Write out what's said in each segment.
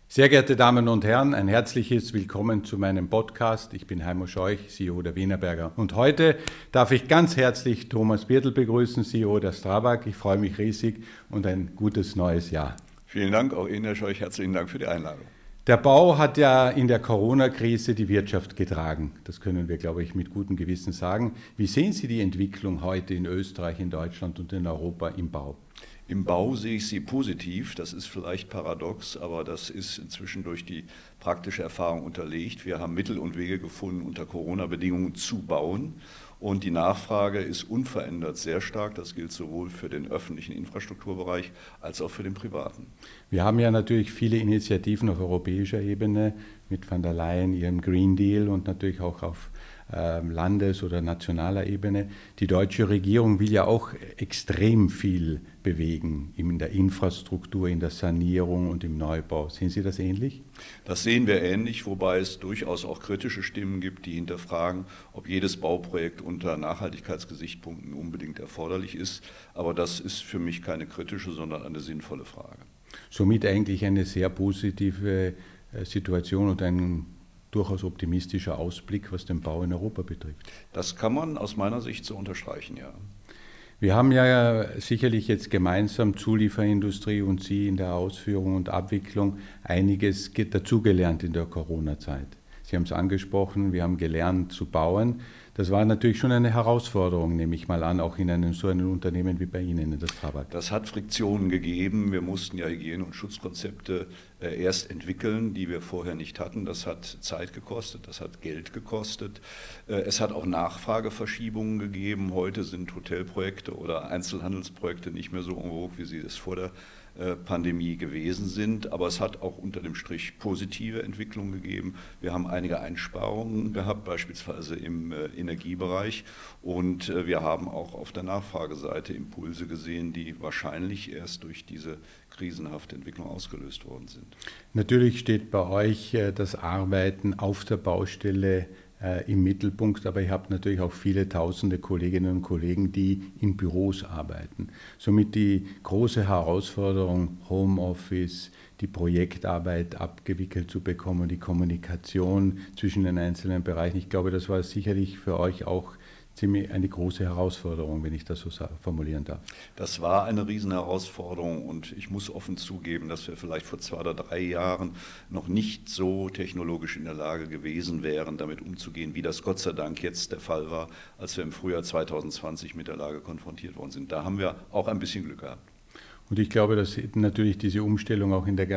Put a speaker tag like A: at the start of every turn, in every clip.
A: Sehr geehrte Damen und Herren, ein herzliches Willkommen zu meinem Podcast. Ich bin Heimo Scheuch, CEO der Wienerberger. Und heute darf ich ganz herzlich Thomas Birtel begrüßen, CEO der STRABAG. Ich freue mich riesig und ein gutes neues Jahr.
B: Vielen Dank, auch Ihnen, Herr Scheuch, herzlichen Dank für die Einladung.
A: Der Bau hat ja in der Corona-Krise die Wirtschaft getragen. Das können wir, glaube ich, mit gutem Gewissen sagen. Wie sehen Sie die Entwicklung heute in Österreich, in Deutschland und in Europa im Bau?
B: Im Bau sehe ich sie positiv. Das ist vielleicht paradox, aber das ist inzwischen durch die praktische Erfahrung unterlegt. Wir haben Mittel und Wege gefunden, unter Corona-Bedingungen zu bauen. Und die Nachfrage ist unverändert sehr stark. Das gilt sowohl für den öffentlichen Infrastrukturbereich als auch für den privaten.
A: Wir haben ja natürlich viele Initiativen auf europäischer Ebene mit von der Leyen, ihrem Green Deal und natürlich auch auf Landes- oder nationaler Ebene. Die deutsche Regierung will ja auch extrem viel bewegen in der Infrastruktur, in der Sanierung und im Neubau. Sehen Sie das ähnlich?
B: Das sehen wir ähnlich, wobei es durchaus auch kritische Stimmen gibt, die hinterfragen, ob jedes Bauprojekt unter Nachhaltigkeitsgesichtspunkten unbedingt erforderlich ist. Aber das ist für mich keine kritische, sondern eine sinnvolle Frage.
A: Somit eigentlich eine sehr positive Situation und ein durchaus optimistischer Ausblick, was den Bau in Europa betrifft.
B: Das kann man aus meiner Sicht so unterstreichen, ja.
A: Wir haben ja sicherlich jetzt gemeinsam, Zulieferindustrie und Sie in der Ausführung und Abwicklung, einiges dazugelernt in der Corona-Zeit. Sie haben es angesprochen, wir haben gelernt zu bauen. Das war natürlich schon eine Herausforderung, nehme ich mal an, auch in so einem Unternehmen wie bei Ihnen in der STRABAG.
B: Das hat Friktionen gegeben. Wir mussten ja Hygiene- und Schutzkonzepte erst entwickeln, die wir vorher nicht hatten. Das hat Zeit gekostet, das hat Geld gekostet. Es hat auch Nachfrageverschiebungen gegeben. Heute sind Hotelprojekte oder Einzelhandelsprojekte nicht mehr so en vogue, wie sie es vor der Pandemie gewesen sind, aber es hat auch unter dem Strich positive Entwicklungen gegeben. Wir haben einige Einsparungen gehabt, beispielsweise im Energiebereich, und wir haben auch auf der Nachfrageseite Impulse gesehen, die wahrscheinlich erst durch diese krisenhafte Entwicklung ausgelöst worden sind.
A: Natürlich steht bei euch das Arbeiten auf der Baustelle im Mittelpunkt, aber ihr habt natürlich auch viele tausende Kolleginnen und Kollegen, die in Büros arbeiten. Somit die große Herausforderung, Homeoffice, die Projektarbeit abgewickelt zu bekommen, die Kommunikation zwischen den einzelnen Bereichen. Ich glaube, das war sicherlich für euch auch ziemlich eine große Herausforderung, wenn ich das so formulieren darf.
B: Das war eine Riesenherausforderung und ich muss offen zugeben, dass wir vielleicht vor 2 oder 3 Jahren noch nicht so technologisch in der Lage gewesen wären, damit umzugehen, wie das Gott sei Dank jetzt der Fall war, als wir im Frühjahr 2020 mit der Lage konfrontiert worden sind. Da haben wir auch ein bisschen Glück gehabt.
A: Und ich glaube, dass natürlich diese Umstellung auch auf der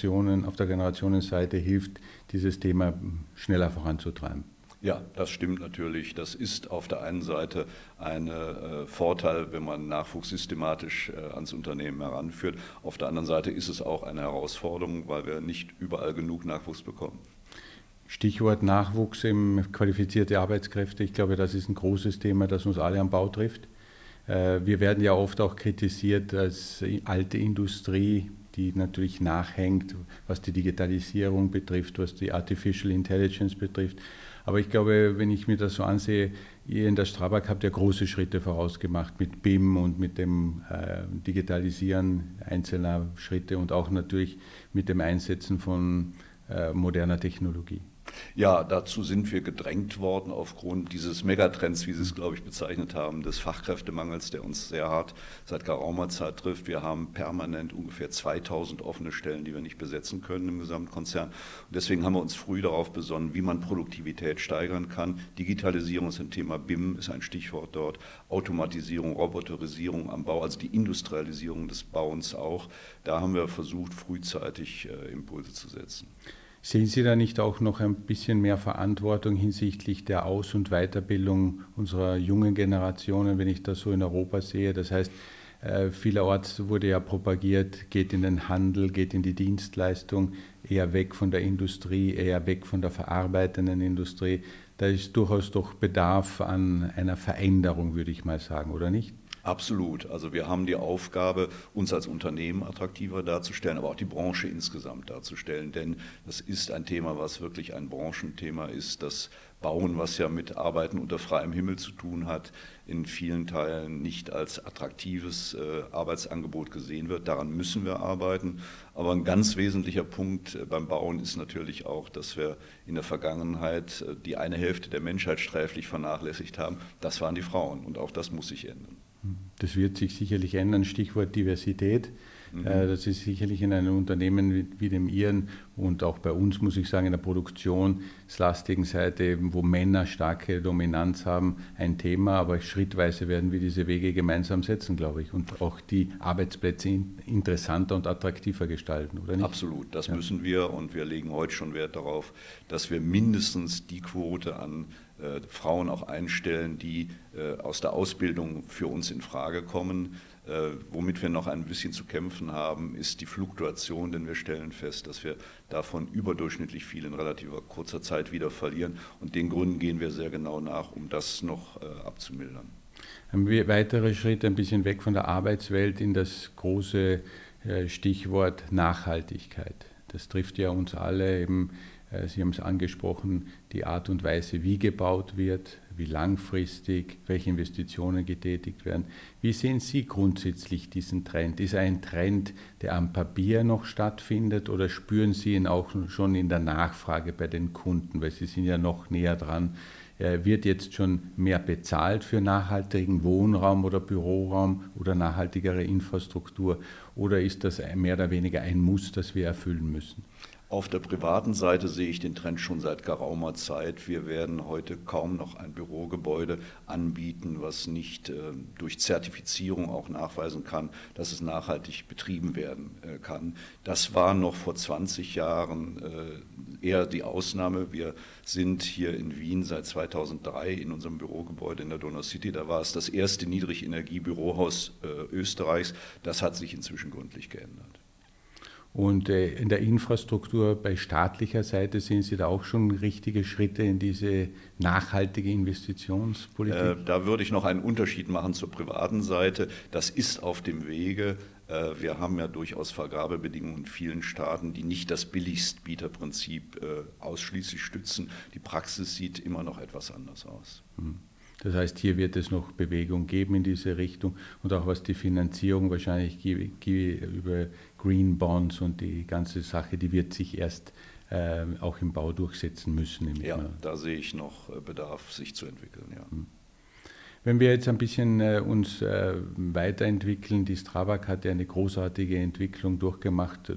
A: Generationenseite hilft, dieses Thema schneller voranzutreiben.
B: Ja, das stimmt natürlich. Das ist auf der einen Seite ein Vorteil, wenn man Nachwuchs systematisch ans Unternehmen heranführt. Auf der anderen Seite ist es auch eine Herausforderung, weil wir nicht überall genug Nachwuchs bekommen.
A: Stichwort Nachwuchs, qualifizierte Arbeitskräfte. Ich glaube, das ist ein großes Thema, das uns alle am Bau trifft. Wir werden ja oft auch kritisiert als alte Industrie, die natürlich nachhängt, was die Digitalisierung betrifft, was die Artificial Intelligence betrifft. Aber ich glaube, wenn ich mir das so ansehe, ihr in der STRABAG habt ja große Schritte vorausgemacht mit BIM und mit dem Digitalisieren einzelner Schritte und auch natürlich mit dem Einsetzen von moderner Technologie.
B: Ja, dazu sind wir gedrängt worden aufgrund dieses Megatrends, wie Sie es, glaube ich, bezeichnet haben, des Fachkräftemangels, der uns sehr hart seit geraumer Zeit trifft. Wir haben permanent ungefähr 2000 offene Stellen, die wir nicht besetzen können im Gesamtkonzern. Und deswegen haben wir uns früh darauf besonnen, wie man Produktivität steigern kann. Digitalisierung ist ein Thema, BIM ist ein Stichwort dort, Automatisierung, Roboterisierung am Bau, also die Industrialisierung des Bauens auch. Da haben wir versucht, frühzeitig Impulse zu setzen.
A: Sehen Sie da nicht auch noch ein bisschen mehr Verantwortung hinsichtlich der Aus- und Weiterbildung unserer jungen Generationen, wenn ich das so in Europa sehe? Das heißt, vielerorts wurde ja propagiert, geht in den Handel, geht in die Dienstleistung, eher weg von der Industrie, eher weg von der verarbeitenden Industrie. Da ist durchaus doch Bedarf an einer Veränderung, würde ich mal sagen, oder nicht?
B: Absolut. Also wir haben die Aufgabe, uns als Unternehmen attraktiver darzustellen, aber auch die Branche insgesamt darzustellen. Denn das ist ein Thema, was wirklich ein Branchenthema ist. Das Bauen, was ja mit Arbeiten unter freiem Himmel zu tun hat, in vielen Teilen nicht als attraktives Arbeitsangebot gesehen wird. Daran müssen wir arbeiten. Aber ein ganz wesentlicher Punkt beim Bauen ist natürlich auch, dass wir in der Vergangenheit die eine Hälfte der Menschheit sträflich vernachlässigt haben. Das waren die Frauen und auch das muss sich ändern.
A: Das wird sich sicherlich ändern, Stichwort Diversität. Das ist sicherlich in einem Unternehmen wie dem Ihren und auch bei uns, muss ich sagen, in der produktionslastigen Seite, wo Männer starke Dominanz haben, ein Thema. Aber schrittweise werden wir diese Wege gemeinsam setzen, glaube ich, und auch die Arbeitsplätze interessanter und attraktiver gestalten, oder nicht?
B: Absolut, das müssen wir und wir legen heute schon Wert darauf, dass wir mindestens die Quote an Frauen auch einstellen, die aus der Ausbildung für uns in Frage kommen. Womit wir noch ein bisschen zu kämpfen haben, ist die Fluktuation, denn wir stellen fest, dass wir davon überdurchschnittlich viel in relativer kurzer Zeit wieder verlieren. Und den Gründen gehen wir sehr genau nach, um das noch abzumildern.
A: Ein weiterer Schritt ein bisschen weg von der Arbeitswelt in das große Stichwort Nachhaltigkeit. Das trifft ja uns alle eben. Sie haben es angesprochen, die Art und Weise, wie gebaut wird, wie langfristig, welche Investitionen getätigt werden. Wie sehen Sie grundsätzlich diesen Trend? Ist er ein Trend, der am Papier noch stattfindet oder spüren Sie ihn auch schon in der Nachfrage bei den Kunden? Weil Sie sind ja noch näher dran. Wird jetzt schon mehr bezahlt für nachhaltigen Wohnraum oder Büroraum oder nachhaltigere Infrastruktur? Oder ist das mehr oder weniger ein Muss, das wir erfüllen müssen?
B: Auf der privaten Seite sehe ich den Trend schon seit geraumer Zeit. Wir werden heute kaum noch ein Bürogebäude anbieten, was nicht durch Zertifizierung auch nachweisen kann, dass es nachhaltig betrieben werden kann. Das war noch vor 20 Jahren eher die Ausnahme. Wir sind hier in Wien seit 2003 in unserem Bürogebäude in der Donauscity. Da war es das erste Niedrigenergie-Bürohaus Österreichs. Das hat sich inzwischen gründlich geändert.
A: Und in der Infrastruktur bei staatlicher Seite sehen Sie da auch schon richtige Schritte in diese nachhaltige Investitionspolitik?
B: Da würde ich noch einen Unterschied machen zur privaten Seite. Das ist auf dem Wege. Wir haben ja durchaus Vergabebedingungen in vielen Staaten, die nicht das Billigstbieterprinzip ausschließlich stützen. Die Praxis sieht immer noch etwas anders aus.
A: Das heißt, hier wird es noch Bewegung geben in diese Richtung und auch was die Finanzierung wahrscheinlich über Green Bonds und die ganze Sache, die wird sich erst auch im Bau durchsetzen müssen.
B: Ja, da sehe ich noch Bedarf, sich zu entwickeln. Ja.
A: Wenn wir jetzt ein bisschen uns weiterentwickeln, die Strabag hat ja eine großartige Entwicklung durchgemacht,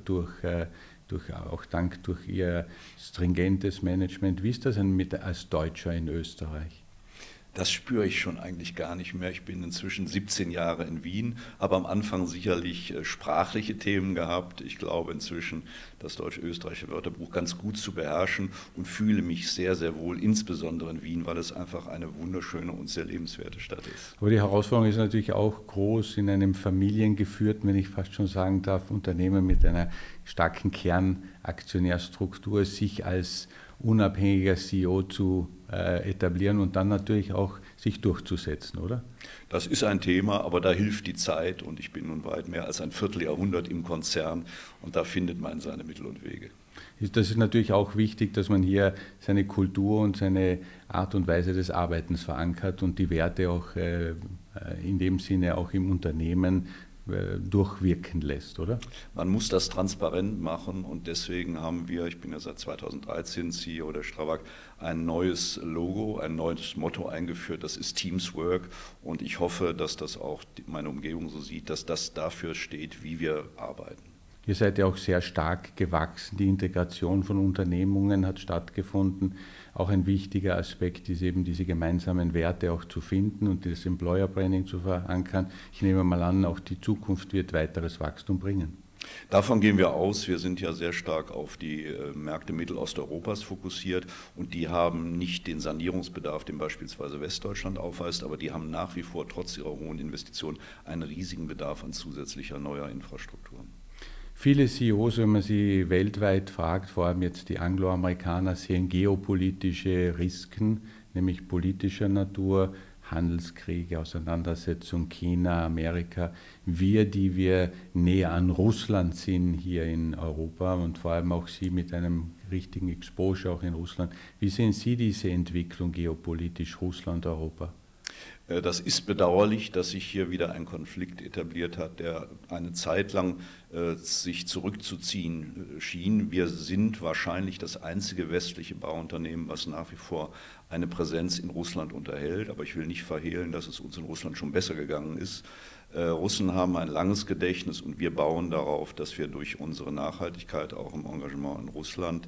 A: auch dank durch ihr stringentes Management. Wie ist das denn als Deutscher in Österreich?
B: Das spüre ich schon eigentlich gar nicht mehr. Ich bin inzwischen 17 Jahre in Wien, habe am Anfang sicherlich sprachliche Themen gehabt. Ich glaube inzwischen das deutsch-österreichische Wörterbuch ganz gut zu beherrschen und fühle mich sehr, sehr wohl, insbesondere in Wien, weil es einfach eine wunderschöne und sehr lebenswerte Stadt ist.
A: Aber die Herausforderung ist natürlich auch groß in einem familiengeführten, wenn ich fast schon sagen darf, Unternehmen mit einer starken Kernaktionärstruktur, sich als unabhängiger CEO zu etablieren und dann natürlich auch sich durchzusetzen, oder?
B: Das ist ein Thema, aber da hilft die Zeit und ich bin nun weit mehr als ein Vierteljahrhundert im Konzern und da findet man seine Mittel und Wege.
A: Das ist natürlich auch wichtig, dass man hier seine Kultur und seine Art und Weise des Arbeitens verankert und die Werte auch in dem Sinne auch im Unternehmen durchwirken lässt, oder?
B: Man muss das transparent machen und deswegen haben wir, ich bin ja seit 2013 CEO der Strabag, ein neues Logo, ein neues Motto eingeführt, das ist Teams Work und ich hoffe, dass das auch meine Umgebung so sieht, dass das dafür steht, wie wir arbeiten.
A: Ihr seid ja auch sehr stark gewachsen, die Integration von Unternehmungen hat stattgefunden. Auch ein wichtiger Aspekt ist eben diese gemeinsamen Werte auch zu finden und das Employer Branding zu verankern. Ich nehme mal an, auch die Zukunft wird weiteres Wachstum bringen.
B: Davon gehen wir aus. Wir sind ja sehr stark auf die Märkte Mittelosteuropas fokussiert und die haben nicht den Sanierungsbedarf, den beispielsweise Westdeutschland aufweist, aber die haben nach wie vor trotz ihrer hohen Investitionen einen riesigen Bedarf an zusätzlicher neuer Infrastrukturen.
A: Viele CEOs, wenn man sie weltweit fragt, vor allem jetzt die Angloamerikaner, sehen geopolitische Risiken, nämlich politischer Natur, Handelskriege, Auseinandersetzung China, Amerika, die wir näher an Russland sind hier in Europa und vor allem auch Sie mit einem richtigen Exposure auch in Russland. Wie sehen Sie diese Entwicklung geopolitisch Russland-Europa?
B: Das ist bedauerlich, dass sich hier wieder ein Konflikt etabliert hat, der eine Zeit lang sich zurückzuziehen schien. Wir sind wahrscheinlich das einzige westliche Bauunternehmen, was nach wie vor eine Präsenz in Russland unterhält. Aber ich will nicht verhehlen, dass es uns in Russland schon besser gegangen ist. Russen haben ein langes Gedächtnis und wir bauen darauf, dass wir durch unsere Nachhaltigkeit auch im Engagement in Russland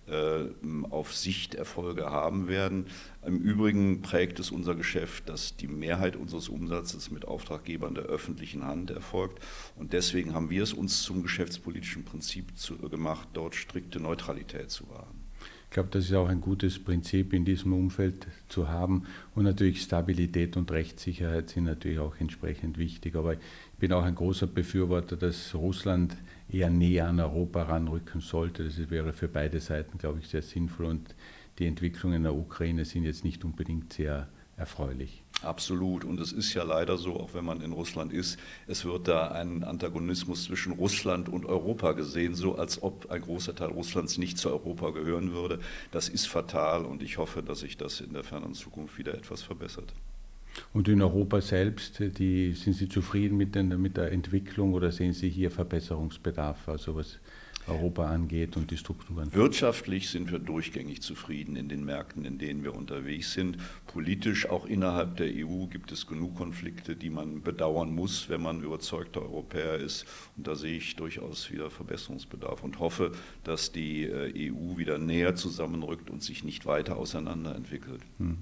B: auf Sicht Erfolge haben werden. Im Übrigen prägt es unser Geschäft, dass die Mehrheit unseres Umsatzes mit Auftraggebern der öffentlichen Hand erfolgt. Und deswegen haben wir es uns zum geschäftspolitischen Prinzip gemacht, dort strikte Neutralität zu wahren.
A: Ich glaube, das ist auch ein gutes Prinzip in diesem Umfeld zu haben. Und natürlich Stabilität und Rechtssicherheit sind natürlich auch entsprechend wichtig. Aber ich bin auch ein großer Befürworter, dass Russland eher näher an Europa ranrücken sollte. Das wäre für beide Seiten, glaube ich, sehr sinnvoll. Und die Entwicklungen in der Ukraine sind jetzt nicht unbedingt sehr erfreulich.
B: Absolut. Und es ist ja leider so, auch wenn man in Russland ist, es wird da ein Antagonismus zwischen Russland und Europa gesehen, so als ob ein großer Teil Russlands nicht zu Europa gehören würde. Das ist fatal und ich hoffe, dass sich das in der fernen Zukunft wieder etwas verbessert.
A: Und in Europa selbst, sind Sie zufrieden mit der Entwicklung oder sehen Sie hier Verbesserungsbedarf, also was Europa angeht und die Strukturen?
B: Wirtschaftlich sind wir durchgängig zufrieden in den Märkten, in denen wir unterwegs sind. Politisch, auch innerhalb der EU, gibt es genug Konflikte, die man bedauern muss, wenn man überzeugter Europäer ist. Und da sehe ich durchaus wieder Verbesserungsbedarf und hoffe, dass die EU wieder näher zusammenrückt und sich nicht weiter auseinanderentwickelt.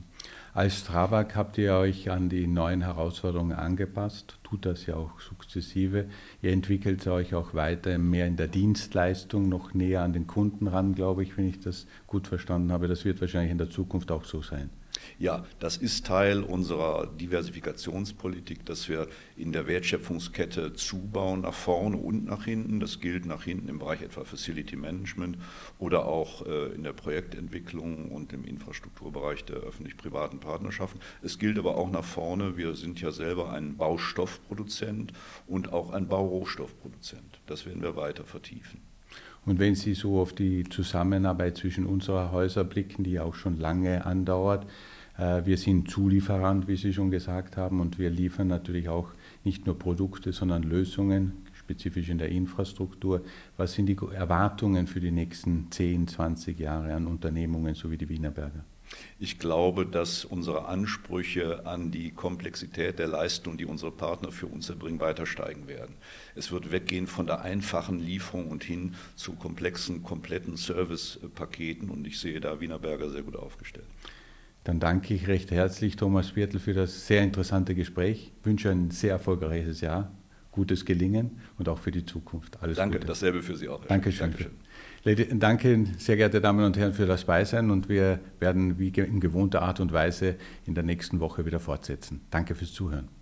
A: Als Strabag habt ihr euch an die neuen Herausforderungen angepasst, tut das ja auch sukzessive. Ihr entwickelt euch auch weiter mehr in der Dienstleistung, noch näher an den Kunden ran, glaube ich, wenn ich das gut verstanden habe. Das wird wahrscheinlich in der Zukunft auch so sein.
B: Ja, das ist Teil unserer Diversifikationspolitik, dass wir in der Wertschöpfungskette zubauen, nach vorne und nach hinten. Das gilt nach hinten im Bereich etwa Facility Management oder auch in der Projektentwicklung und im Infrastrukturbereich der öffentlich-privaten Partnerschaften. Es gilt aber auch nach vorne. Wir sind ja selber ein Baustoffproduzent und auch ein Baurohstoffproduzent. Das werden wir weiter vertiefen.
A: Und wenn Sie so auf die Zusammenarbeit zwischen unserer Häuser blicken, die auch schon lange andauert, wir sind Zulieferant, wie Sie schon gesagt haben, und wir liefern natürlich auch nicht nur Produkte, sondern Lösungen, spezifisch in der Infrastruktur. Was sind die Erwartungen für die nächsten 10, 20 Jahre an Unternehmungen, so wie die Wienerberger?
B: Ich glaube, dass unsere Ansprüche an die Komplexität der Leistung, die unsere Partner für uns erbringen, weiter steigen werden. Es wird weggehen von der einfachen Lieferung und hin zu komplexen, kompletten Servicepaketen und ich sehe da Wienerberger sehr gut aufgestellt.
A: Dann danke ich recht herzlich Thomas Viertel für das sehr interessante Gespräch. Ich wünsche ein sehr erfolgreiches Jahr, gutes Gelingen und auch für die Zukunft. Alles
B: Danke,
A: Gute.
B: Dasselbe für Sie auch.
A: Dankeschön.
B: Dankeschön.
A: Danke, sehr geehrte Damen und Herren, für das Beisein und wir werden wie in gewohnter Art und Weise in der nächsten Woche wieder fortsetzen. Danke fürs Zuhören.